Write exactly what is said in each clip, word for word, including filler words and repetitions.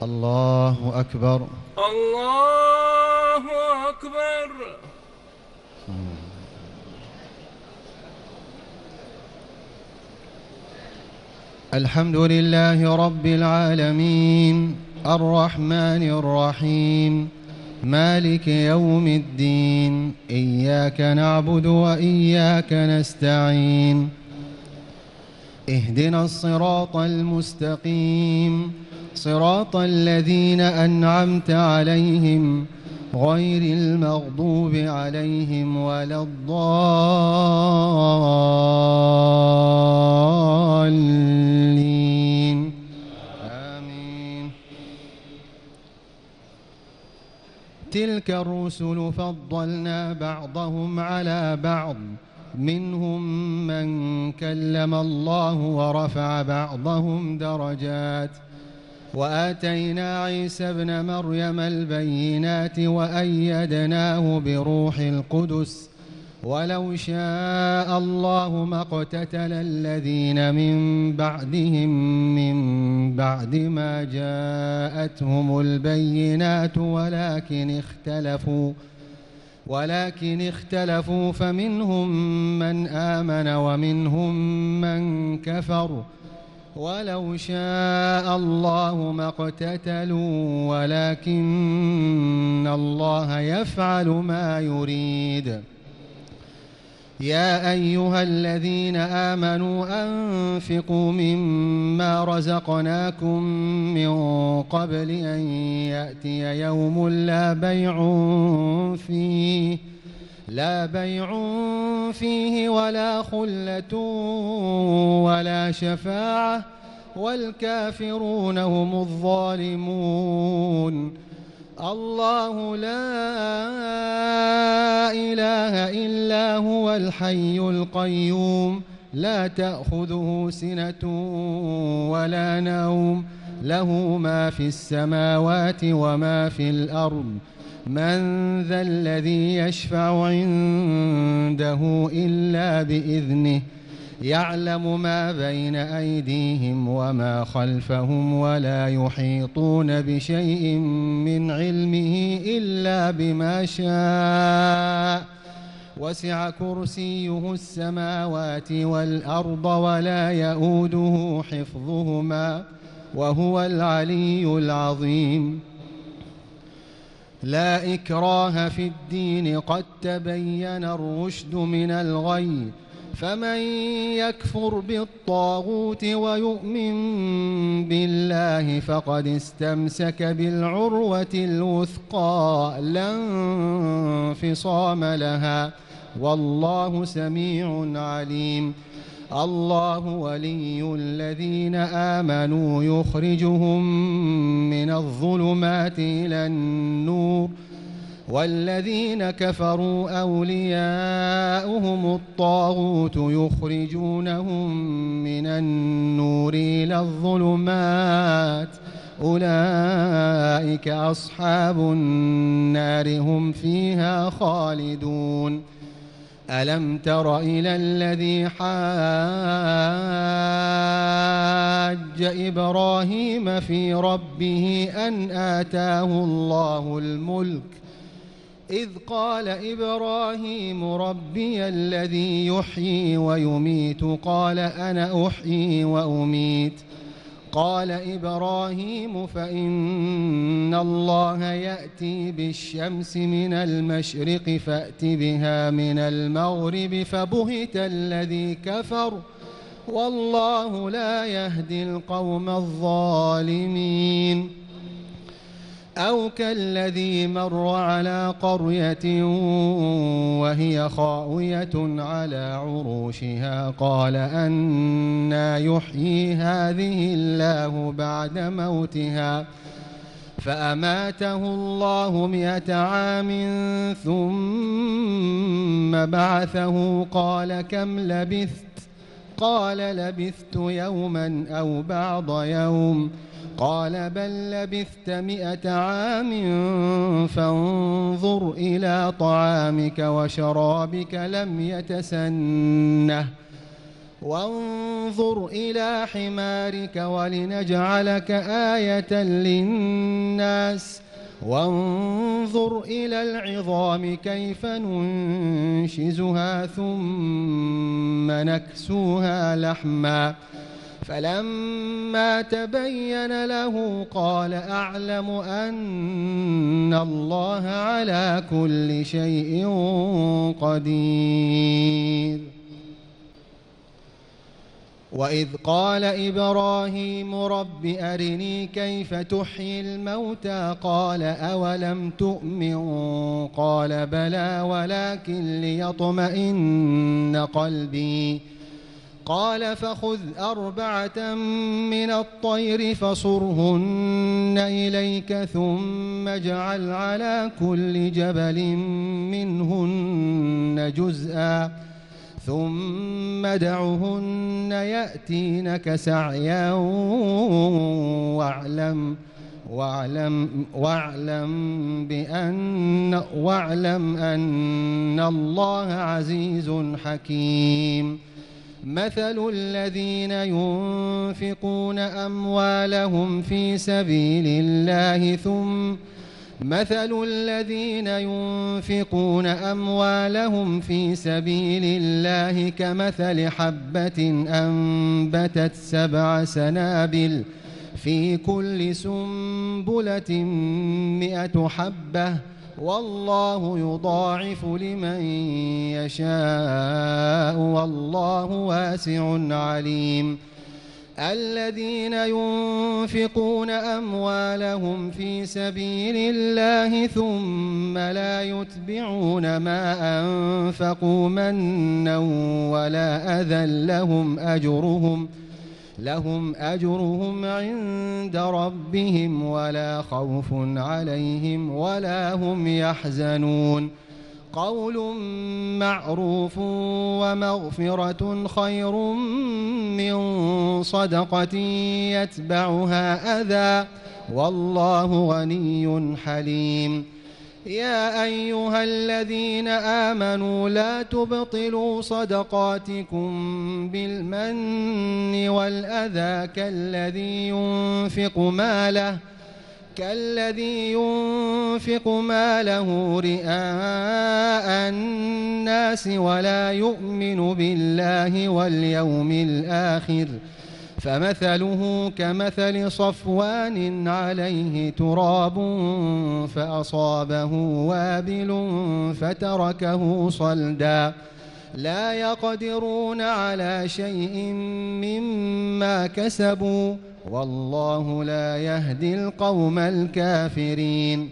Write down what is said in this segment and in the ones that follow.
الله أكبر. الله أكبر. الحمد لله رب العالمين الرحمن الرحيم مالك يوم الدين، إياك نعبد وإياك نستعين، اهدنا الصراط المستقيم، صراط الذين أنعمت عليهم غير المغضوب عليهم ولا الضالين، آمين. تلك الرسل فضلنا بعضهم على بعض، منهم من كلم الله ورفع بعضهم درجات، وآتينا عيسى ابن مريم البينات وأيدناه بروح القدس، ولو شاء الله ما اقتتل الذين من بعدهم من بعد ما جاءتهم البينات ولكن اختلفوا ولكن اختلفوا فمنهم من آمن ومنهم من كفر، ولو شاء الله ما اقتتلوا ولكن الله يفعل ما يريد. يا أيها الذين آمنوا أنفقوا مما رزقناكم من قبل أن يأتي يوم لا بيع فيه لا بيع فيه ولا خلة ولا شفاعة والكافرون هم الظالمون. الله لا إله إلا هو الحي القيوم، لا تأخذه سنة ولا نوم، له ما في السماوات وما في الأرض. من ذا الذي يشفع عنده إلا بإذنه، يعلم ما بين أيديهم وما خلفهم ولا يحيطون بشيء من علمه إلا بما شاء، وسع كرسيه السماوات والأرض ولا يؤوده حفظهما وهو العلي العظيم. لا إكراه في الدين، قد تبين الرشد من الغي، فمن يكفر بالطاغوت ويؤمن بالله فقد استمسك بالعروة الوثقى لا انفصام لها، والله سميع عليم. الله ولي الذين آمنوا يخرجهم من الظلمات إلى النور، والذين كفروا أولياؤهم الطاغوت يخرجونهم من النور إلى الظلمات، أولئك أصحاب النار هم فيها خالدون. ألم تر إلى الذي حاج إبراهيم في ربه أن آتاه الله الملك، إذ قال إبراهيم ربي الذي يحيي ويميت، قال أنا أحيي وأميت. قال إبراهيم فإن الله يأتي بالشمس من المشرق فأت بها من المغرب، فبهت الذي كفر والله لا يهدي القوم الظالمين. أو كالذي مر على قرية وهي خاوية على عروشها، قال أنى يحيي هذه الله بعد موتها، فأماته الله مئة عام ثم بعثه، قال كم لبثت؟ قال لبثت يوما أو بعض يوم، قال بل لبثت مئة عام فانظر إلى طعامك وشرابك لم يتسنه، وانظر إلى حمارك ولنجعلك آية للناس وانظر إلى العظام كيف ننشزها ثم نكسوها لحما فلما تبين له قال أعلم أن الله على كل شيء قدير. وإذ قال إبراهيم رب أرني كيف تحيي الموتى قال أولم تؤمن قال بلى ولكن ليطمئن قلبي قال فخذ أربعة من الطير فصرهن إليك ثم اجعل على كل جبل منهن جزءا ثم دعهن يأتينك سعيا واعلم واعلم واعلم بأن واعلم أن الله عزيز حكيم. مثل الذين ينفقون أموالهم في سبيل الله ثم مثل الذين ينفقون أموالهم في سبيل الله كمثل حبة أنبتت سبع سنابل في كل سنبلة مئة حبة والله يضاعف لمن يشاء والله واسع عليم. الذين ينفقون أموالهم في سبيل الله ثم لا يتبعون ما أنفقوا منا ولا أذى لهم أجرهم لهم أجرهم عند ربهم ولا خوف عليهم ولا هم يحزنون. قول معروف ومغفرة خير من صدقة يتبعها أذى والله غني حليم. يا أيها الذين آمنوا لا تبطلوا صدقاتكم بالمن والأذى كالذي ينفق ماله كالذي ينفق ماله رئاء الناس ولا يؤمن بالله واليوم الآخر فمثله كمثل صفوان عليه تراب فأصابه وابل فتركه صلدا لا يقدرون على شيء مما كسبوا والله لا يهدي القوم الكافرين.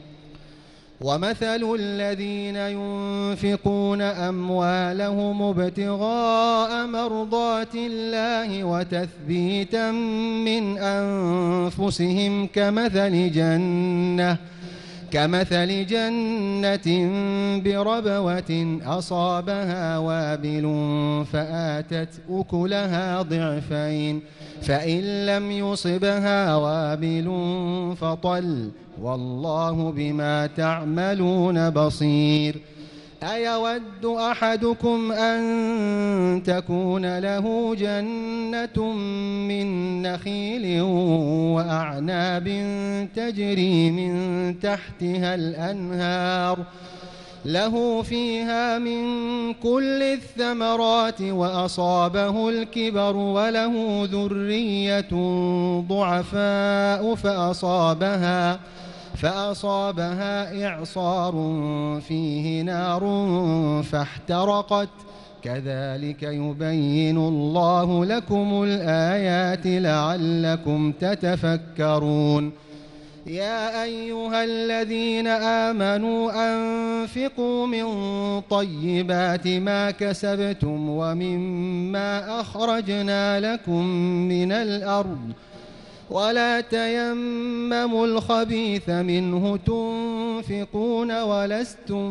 ومثل الذين ينفقون أموالهم ابتغاء مرضات الله وتثبيتا من أنفسهم كمثل جنة كمثل جنة بربوة أصابها وابل فآتت أكلها ضعفين فإن لم يصبها وابل فطل والله بما تعملون بصير. أيود أحدكم أن تكون له جنة من نخيل وأعناب تجري من تحتها الأنهار له فيها من كل الثمرات وأصابه الكبر وله ذرية ضعفاء فأصابها فأصابها إعصار فيه نار فاحترقت كذلك يبين الله لكم الآيات لعلكم تتفكرون. يا أيها الذين آمنوا أنفقوا من طيبات ما كسبتم ومما أخرجنا لكم من الأرض ولا تيمموا الخبيث منه تنفقون ولستم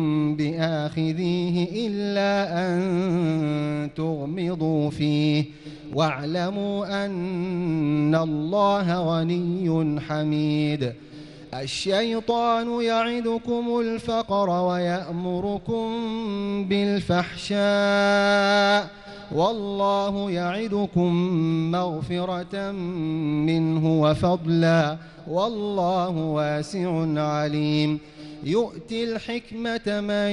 بآخذيه إلا أن تغمضوا فيه واعلموا أن الله غني حميد. الشيطان يعدكم الفقر ويأمركم بالفحشاء والله يعدكم مغفرة منه وفضلا والله واسع عليم يؤتي الحكمة من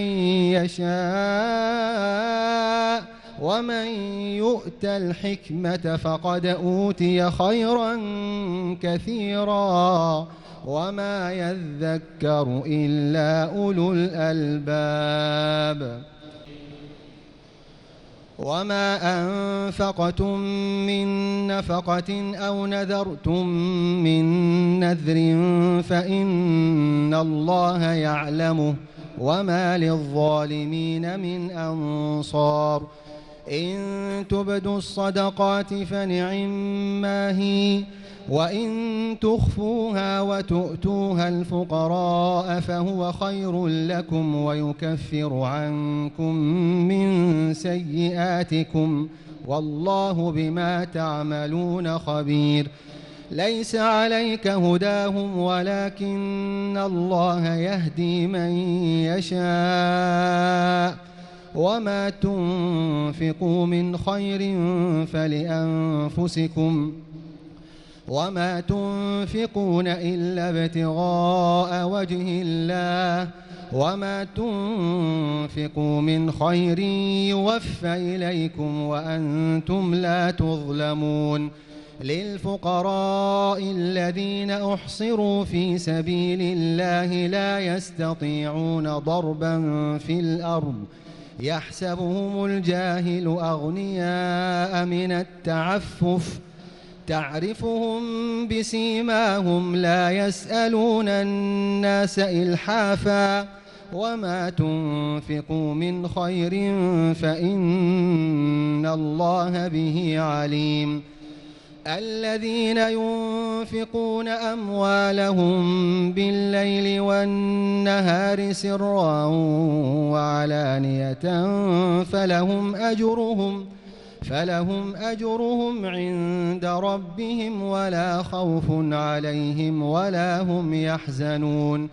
يشاء ومن يؤت الحكمة فقد أوتي خيرا كثيرا وما يذكر إلا أولو الألباب وما أنفقتم من نفقة أو نذرتم من نذر فإن الله يعلمه وما للظالمين من أنصار إن تبدوا الصدقات فنعما هي وإن تخفوها وتؤتوها الفقراء فهو خير لكم ويكفر عنكم من سيئاتكم والله بما تعملون خبير ليس عليك هداهم ولكن الله يهدي من يشاء وما تنفقوا من خير فلأنفسكم وما تنفقون إلا ابتغاء وجه الله وما تنفقوا من خير يوفى إليكم وأنتم لا تظلمون للفقراء الذين أحصروا في سبيل الله لا يستطيعون ضربا في الأرض يحسبهم الجاهل أغنياء من التعفف تعرفهم بسيماهم لا يسألون الناس إلحافا وما تنفقوا من خير فإن الله به عليم الذين ينفقون أموالهم بالليل والنهار سرا وعلانية فلهم أجرهم فلهم أجرهم عند ربهم ولا خوف عليهم ولا هم يحزنون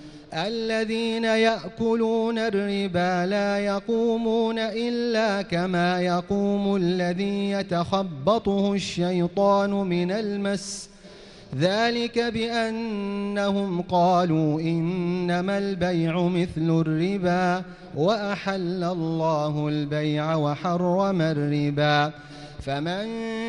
الذين يأكلون الربا لا يقومون إلا كما يقوم الذي يتخبطه الشيطان من المس ذلك بأنهم قالوا إنما البيع مثل الربا وأحل الله البيع وحرم الربا فمن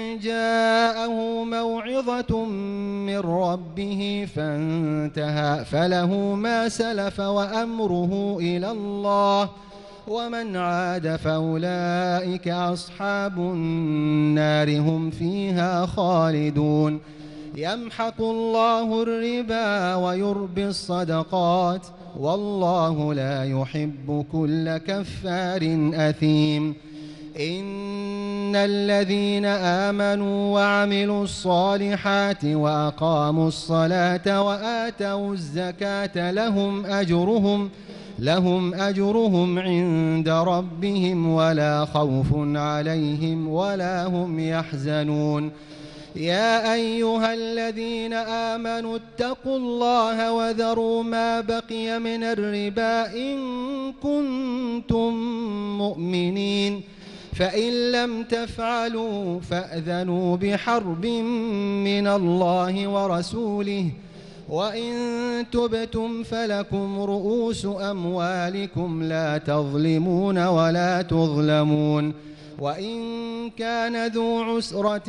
جاءه موعظة من ربه فانتهى فله ما سلف وأمره إلى الله ومن عاد فأولئك أصحاب النار هم فيها خالدون يمحق الله الربا ويربي الصدقات والله لا يحب كل كفار أثيم إن الذين آمنوا وعملوا الصالحات وأقاموا الصلاة وآتوا الزكاة لهم أجرهم لهم أجرهم عند ربهم ولا خوف عليهم ولا هم يحزنون يا أيها الذين آمنوا اتقوا الله وذروا ما بقي من الربا إن كنتم مؤمنين فإن لم تفعلوا فأذنوا بحرب من الله ورسوله وإن تبتم فلكم رؤوس أموالكم لا تظلمون ولا تظلمون وإن كان ذو عسرة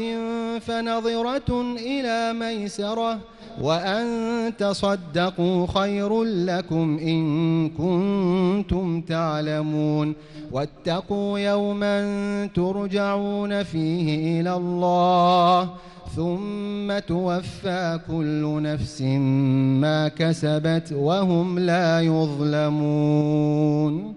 فنظرة إلى ميسرة وأن تصدقوا خير لكم إن كنتم تعلمون واتقوا يوما ترجعون فيه إلى الله ثم توفى كل نفس ما كسبت وهم لا يظلمون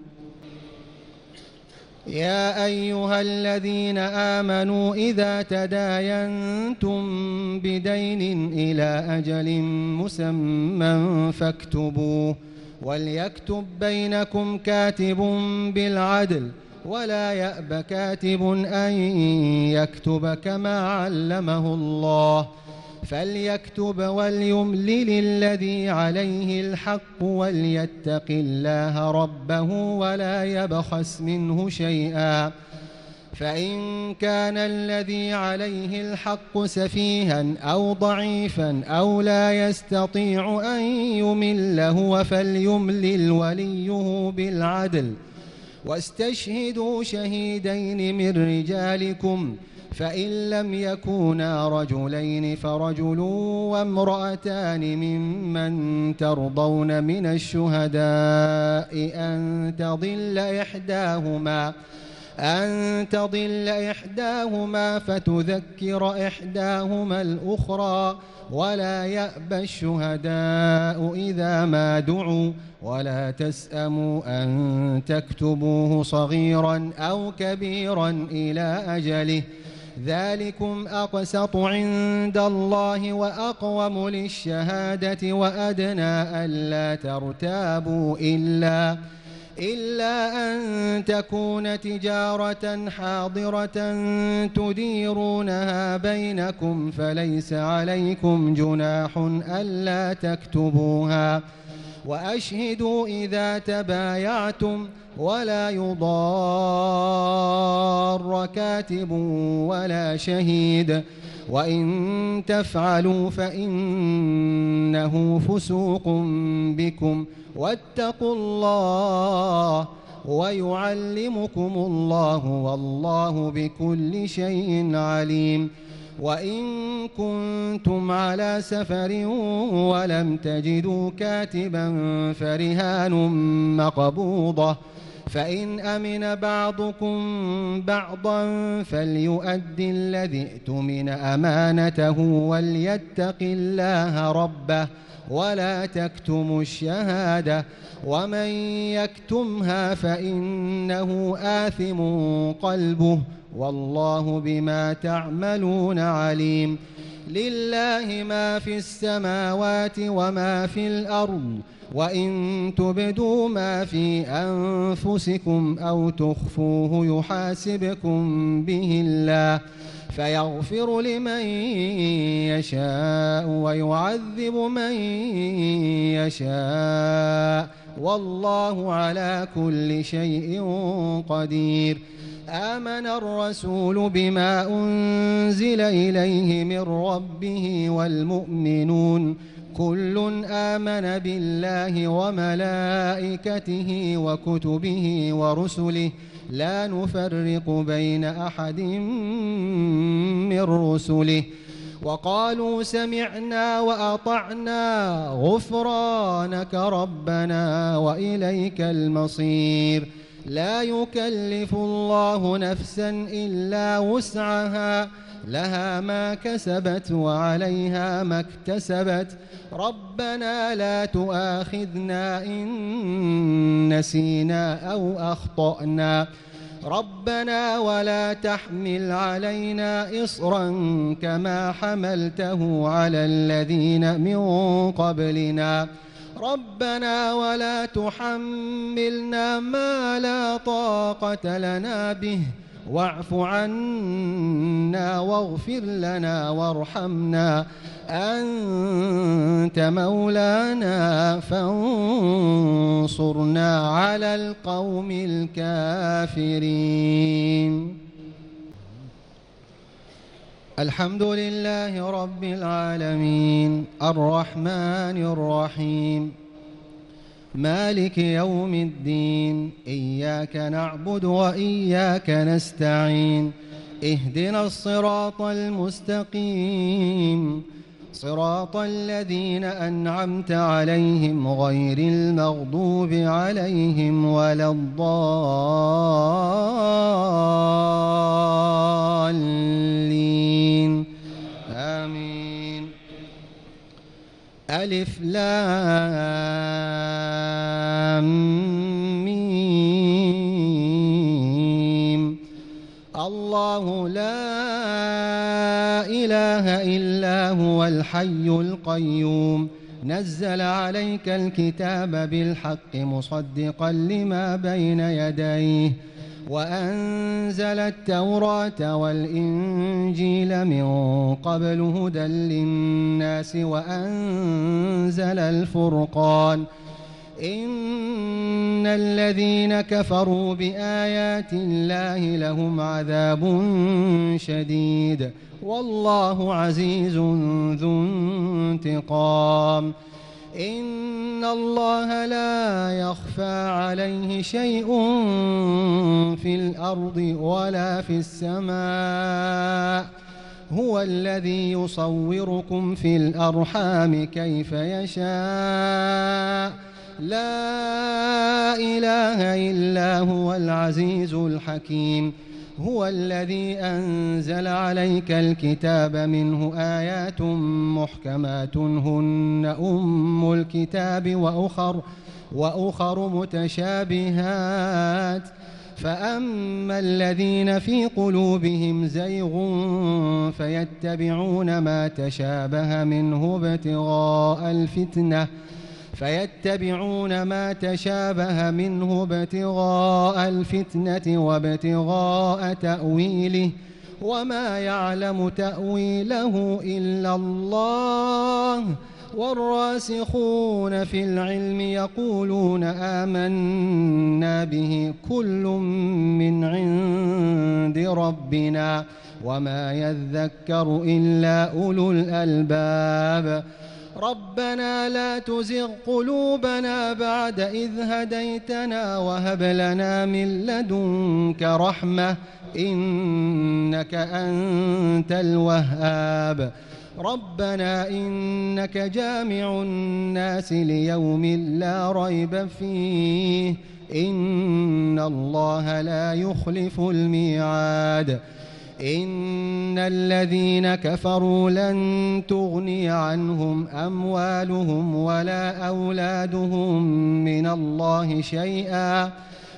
يا أيها الذين آمنوا إذا تداينتم بدين إلى أجل مسمى فاكتبوه وليكتب بينكم كاتب بالعدل ولا يأب كاتب أن يكتب كما علمه الله فليكتب وليملل الذي عليه الحق وليتق الله ربه ولا يبخس منه شيئا فإن كان الذي عليه الحق سفيها أو ضعيفا أو لا يستطيع أن يمل هو فليملل وليه بالعدل واستشهدوا شهيدين من رجالكم فإن لم يكونا رجلين فرجل وامرأتان ممن ترضون من الشهداء أن تضل إحداهما أن تضل إحداهما فتذكر إحداهما الأخرى ولا يأبى الشهداء إذا ما دعوا ولا تسأموا أن تكتبوه صغيرا أو كبيرا إلى أجله ذلكم أقسط عند الله وأقوم للشهادة وأدنى ألا ترتابوا إلا إلا أن تكون تجارة حاضرة تديرونها بينكم فليس عليكم جناح ألا تكتبوها وأشهدوا إذا تبايعتم ولا يضار كاتب ولا شهيد وإن تفعلوا فإنه فسوق بكم واتقوا الله ويعلمكم الله والله بكل شيء عليم وإن كنتم على سفر ولم تجدوا كاتبا فرهان مقبوضة فإن أمن بعضكم بعضا فليؤدي الذي ائتمن أمانته وليتق الله ربه ولا تكتموا الشهادة ومن يكتمها فإنه آثم قلبه والله بما تعملون عليم لله ما في السماوات وما في الأرض وإن تبدوا ما في أنفسكم أو تخفوه يحاسبكم به الله فيغفر لمن يشاء ويعذب من يشاء والله على كل شيء قدير آمن الرسول بما أنزل إليه من ربه والمؤمنون كل آمن بالله وملائكته وكتبه ورسله لا نفرق بين أحد من رسله وقالوا سمعنا وأطعنا غفرانك ربنا وإليك المصير لا يكلف الله نفسا إلا وسعها لها ما كسبت وعليها ما اكتسبت ربنا لا تؤاخذنا إن نسينا أو أخطأنا ربنا ولا تحمل علينا إصرا كما حملته على الذين من قبلنا ربنا ولا تحملنا ما لا طاقة لنا به واعف عنا واغفر لنا وارحمنا أنت مولانا فانصرنا على القوم الكافرين الحمد لله رب العالمين الرحمن الرحيم مالك يوم الدين إياك نعبد وإياك نستعين اهدنا الصراط المستقيم صراط الذين أنعمت عليهم غير المغضوب عليهم ولا الضالين آمين ألف لام ميم الله لا إله إلا هو الحي القيوم نزل عليك الكتاب بالحق مصدقا لما بين يديه وأنزل التوراة والإنجيل من قبل هدى للناس وأنزل الفرقان إن الذين كفروا بآيات الله لهم عذاب شديد والله عزيز ذو انتقام. إن الله لا يخفى عليه شيء في الأرض ولا في السماء هو الذي يصوركم في الأرحام كيف يشاء لا إله إلا هو العزيز الحكيم. هو الذي أنزل عليك الكتاب منه آيات محكمات هن أم الكتاب وأخر, وأخر متشابهات فأما الذين في قلوبهم زيغ فيتبعون ما تشابه منه ابتغاء الفتنة فيتبعون ما تشابه منه ابتغاء الفتنة وابتغاء تأويله وما يعلم تأويله إلا الله والراسخون في العلم يقولون آمنا به كل من عند ربنا وما يذكر إلا أولو الألباب. ربنا لا تزغ قلوبنا بعد إذ هديتنا وهب لنا من لدنك رحمة إنك أنت الوهاب. ربنا إنك جامع الناس ليوم لا ريب فيه إن الله لا يخلف الميعاد. إن الذين كفروا لن تغني عنهم أموالهم ولا أولادهم من الله شيئا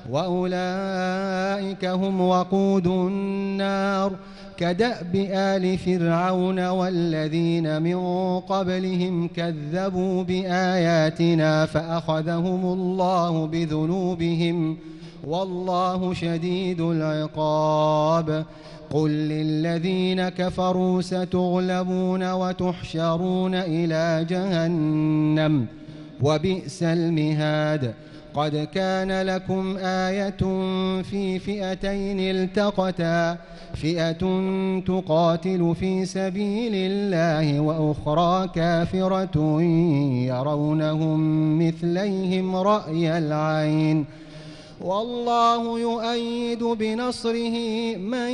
وأولئك هم وقود النار كدأب آل فرعون والذين من قبلهم كذبوا بآياتنا فأخذهم الله بذنوبهم والله شديد العقاب. قل للذين كفروا ستغلبون وتحشرون إلى جهنم وبئس المهاد. قد كان لكم آية في فئتين التقتا فئة تقاتل في سبيل الله وأخرى كافرة يرونهم مثليهم رأي العين والله يؤيد بنصره من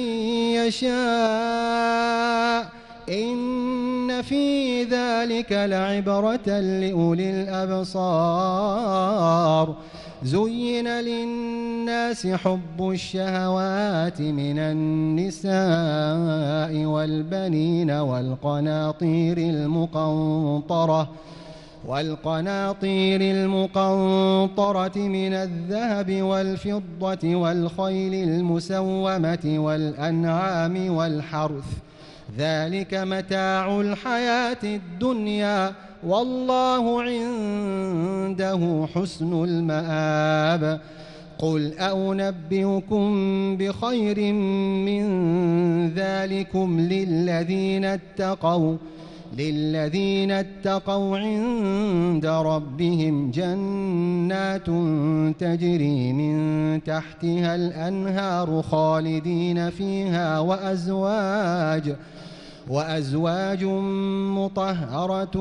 يشاء إن في ذلك لعبرة لأولي الأبصار. زين للناس حب الشهوات من النساء والبنين والقناطير المقنطرة والقناطير المقنطرة من الذهب والفضة والخيل المسومة والأنعام والحرث ذلك متاع الحياة الدنيا والله عنده حسن المآب. قل أنبئكم بخير من ذلكم للذين اتقوا للذين اتقوا عند ربهم جنات تجري من تحتها الأنهار خالدين فيها وأزواج وأزواج مطهرة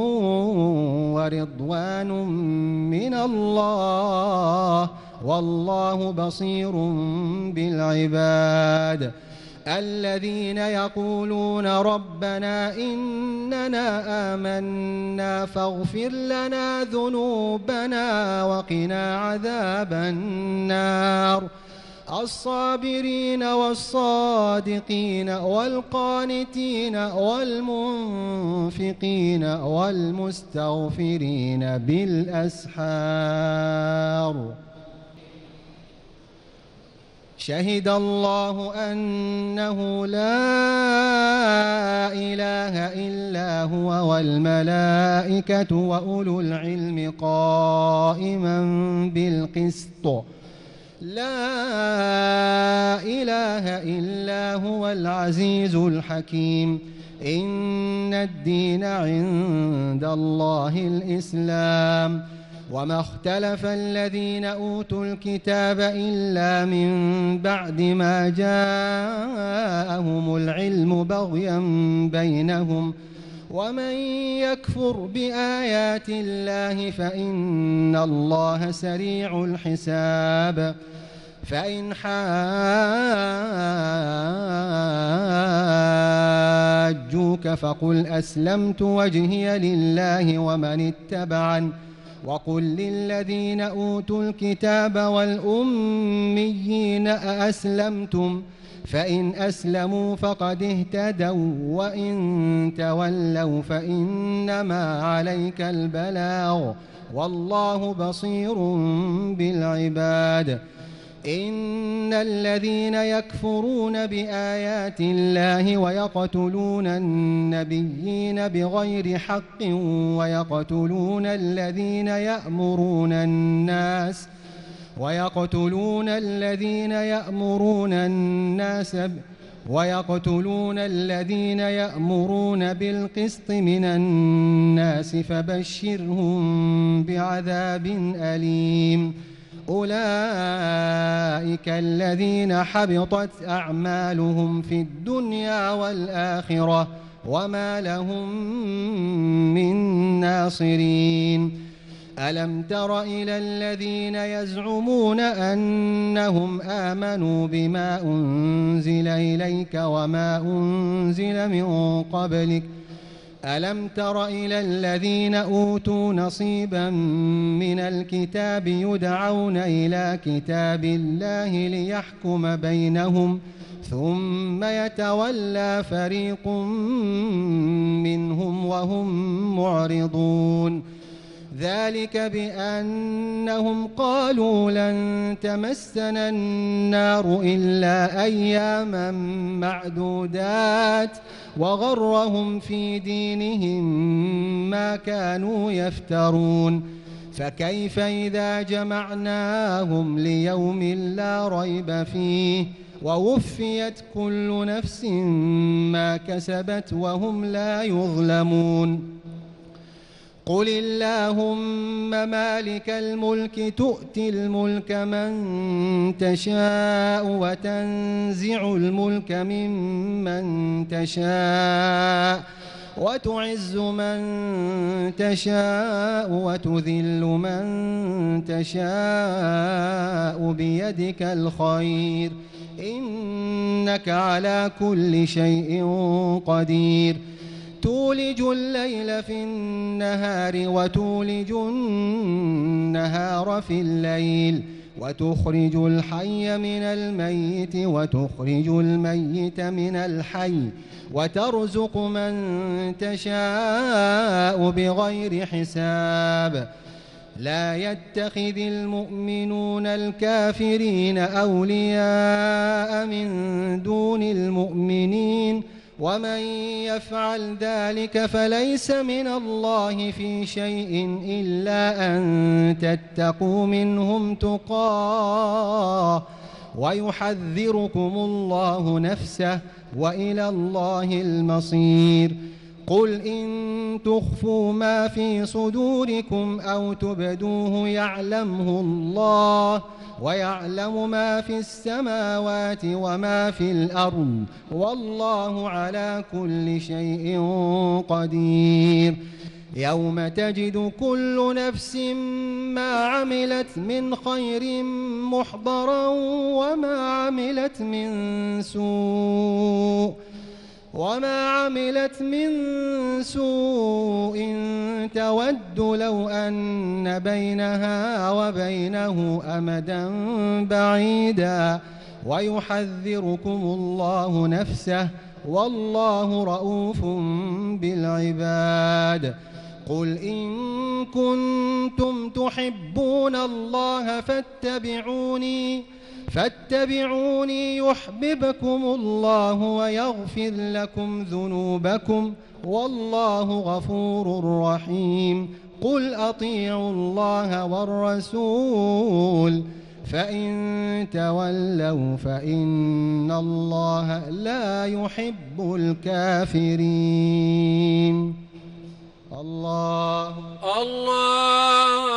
ورضوان من الله والله بصير بالعباد. الذين يقولون ربنا إننا آمنا فاغفر لنا ذنوبنا وقنا عذاب النار. الصابرين والصادقين والقانتين والمنفقين والمستغفرين بالأسحار. شهد الله أنه لا إله إلا هو والملائكة وأولو العلم قائما بالقسط لا إله إلا هو العزيز الحكيم. إن الدين عند الله الإسلام وما اختلف الذين أوتوا الكتاب إلا من بعد ما جاءهم العلم بغيا بينهم ومن يكفر بآيات الله فإن الله سريع الحساب فإن حاجوك فقل أسلمت وجهي لله ومن اتبعني وقل للذين أوتوا الكتاب والأميين أأسلمتم فإن أسلموا فقد اهتدوا وإن تولوا فإنما عليك البلاغ والله بصير بالعباد إن الذين يكفرون بآيات الله ويقتلون النبيين بغير حق ويقتلون الذين يأمرون الناس ويقتلون الذين يأمرون الناس ويقتلون الذين يأمرون بالقسط من الناس فبشرهم بعذاب أليم أولئك الذين حبطت أعمالهم في الدنيا والآخرة وما لهم من ناصرين ألم تر إلى الذين يزعمون أنهم آمنوا بما أنزل إليك وما أنزل من قبلك ألم تر إلى الذين أوتوا نصيبا من الكتاب يدعون إلى كتاب الله ليحكم بينهم ثم يتولى فريق منهم وهم معرضون ذلك بأنهم قالوا لن تمسنا النار إلا أياما معدودات وغرهم في دينهم ما كانوا يفترون فكيف إذا جمعناهم ليوم لا ريب فيه ووفيت كل نفس ما كسبت وهم لا يظلمون قل اللهم مالك الملك تؤتي الملك من تشاء وتنزع الملك ممن تشاء وتعز من تشاء وتذل من تشاء بيدك الخير إنك على كل شيء قدير تولج الليل في النهار وتولج النهار في الليل وتخرج الحي من الميت وتخرج الميت من الحي وترزق من تشاء بغير حساب لا يتخذ المؤمنون الكافرين أولياء من دون المؤمنين ومن يفعل ذلك فليس من الله في شيء إلا أن تتقوا منهم تقاه ويحذركم الله نفسه وإلى الله المصير قل إن تخفوا ما في صدوركم أو تبدوه يعلمه الله ويعلم ما في السماوات وما في الأرض والله على كل شيء قدير يوم تجد كل نفس ما عملت من خير محضرا وما عملت من سوء وما عملت من سوء تود لو أن بينها وبينه أمدا بعيدا ويحذركم الله نفسه والله رؤوف بالعباد قل إن كنتم تحبون الله فاتبعوني فاتبعوني يحببكم الله ويغفر لكم ذنوبكم والله غفور رحيم قل أطيعوا الله والرسول فإن تولوا فإن الله لا يحب الكافرين الله الله